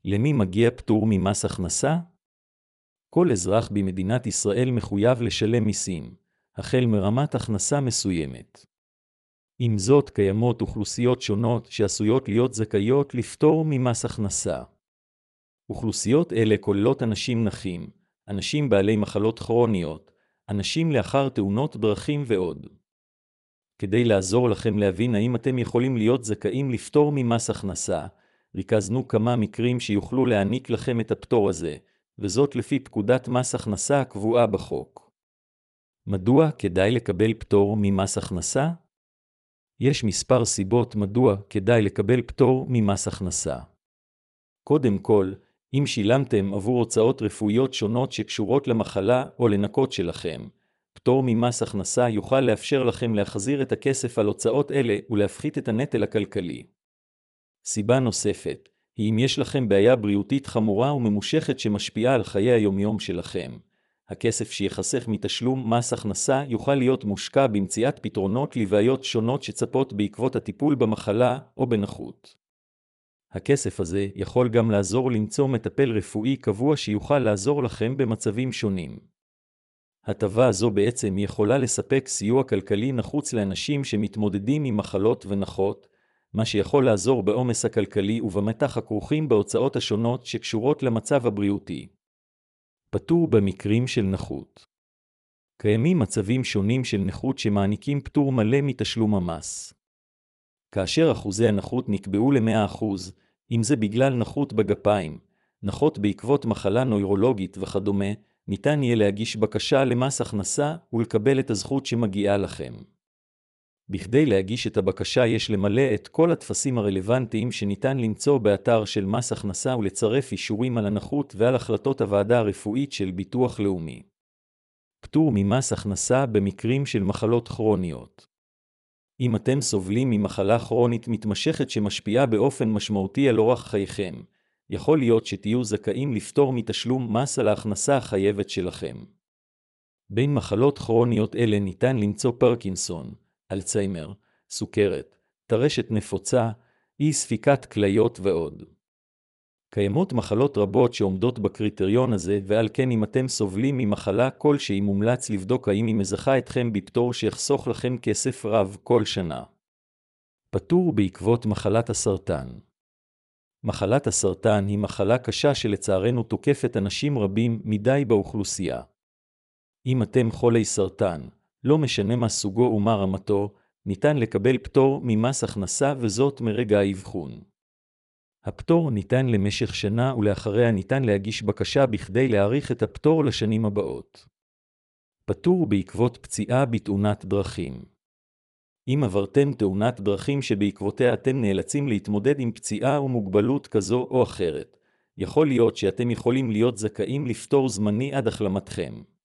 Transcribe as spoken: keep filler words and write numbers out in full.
למי מגיע פטור ממס הכנסה? כל אזרח במדינת ישראל מחויב לשלם מיסים, החל מרמת הכנסה מסוימת. עם זאת, קיימות אוכלוסיות שונות שעשויות להיות זכאיות לפטור ממס הכנסה. אוכלוסיות אלה כוללות אנשים נכים, אנשים בעלי מחלות כרוניות, אנשים לאחר תאונות דרכים ועוד. כדי לעזור לכם להבין האם אתם יכולים להיות זכאים לפטור ממס הכנסה, ריכזנו כמה מקרים שיוכלו להעניק לכם את הפטור הזה, וזאת לפי פקודת מס הכנסה הקבועה בחוק. מדוע כדאי לקבל פטור ממס הכנסה? יש מספר סיבות מדוע כדאי לקבל פטור ממס הכנסה. קודם כל, אם שילמתם עבור הוצאות רפואיות שונות שקשורות למחלה או לנקות שלכם, פטור ממס הכנסה יוכל לאפשר לכם להחזיר את הכסף על הוצאות אלה ולהפחית את הנטל הכלכלי. סיבה נוספת היא אם יש לכם בעיה בריאותית חמורה וממושכת שמשפיעה על חיי היומיום שלכם. הכסף שיחסך מתשלום מס הכנסה יוכל להיות מושקע במציאת פתרונות לבעיות שונות שצפות בעקבות הטיפול במחלה או בנכות. הכסף הזה יכול גם לעזור למצוא מטפל רפואי קבוע שיוכל לעזור לכם במצבים שונים. הטבה הזו בעצם יכולה לספק סיוע כלכלי נחוץ לאנשים שמתמודדים עם מחלות ונכות, מה שיכול לעזור בעומס הכלכלי ובמתח הכרוכים בהוצאות השונות שקשורות למצב הבריאותי. פטור במקרים של נכות. קיימים מצבים שונים של נכות שמעניקים פטור מלא מתשלום המס. כאשר אחוזי הנכות נקבעו ל-מאה אחוז, אם זה בגלל נכות בגפיים, נכות בעקבות מחלה נוירולוגית וכדומה, ניתן יהיה להגיש בקשה למס הכנסה ולקבל את הזכות שמגיעה לכם. בכדי להגיש את הבקשה יש למלא את כל הטפסים הרלוונטיים שניתן למצוא באתר של מס הכנסה ולצרף אישורים על הנכות ועל החלטות הוועדה הרפואית של ביטוח לאומי. פטור ממס הכנסה במקרים של מחלות כרוניות. אם אתם סובלים ממחלה כרונית מתמשכת שמשפיעה באופן משמעותי על אורח חייכם, יכול להיות שתהיו זכאים לפטור מתשלום מס על ההכנסה החייבת שלכם. בין מחלות כרוניות אלה ניתן למצוא פרקינסון, אלצהיימר, סוכרת, טרשת נפוצה, אי ספיקת כליות ועוד. קיימות מחלות רבות שעומדות בקריטריון הזה, ועל כן אם אתם סובלים ממחלה כלשהי מומלץ לבדוק האם היא מזכה אתכם בפטור שיחסוך לכם כסף רב כל שנה. פטור בעקבות מחלת הסרטן. מחלת הסרטן היא מחלה קשה שלצערנו תוקפת אנשים רבים מדי באוכלוסייה. אם אתם חולי סרטן, לא משנה מה סוגו ומה רמתו, ניתן לקבל פטור ממס הכנסה וזאת מרגע האבחון. הפטור ניתן למשך שנה ולאחריה ניתן להגיש בקשה בכדי להאריך את הפטור לשנים הבאות. פטור בעקבות פציעה בתאונת דרכים. אם עברתם תאונת דרכים שבעקבותיה אתם נאלצים להתמודד עם פציעה ומוגבלות כזו או אחרת, יכול להיות שאתם יכולים להיות זכאים לפטור זמני עד החלמתכם.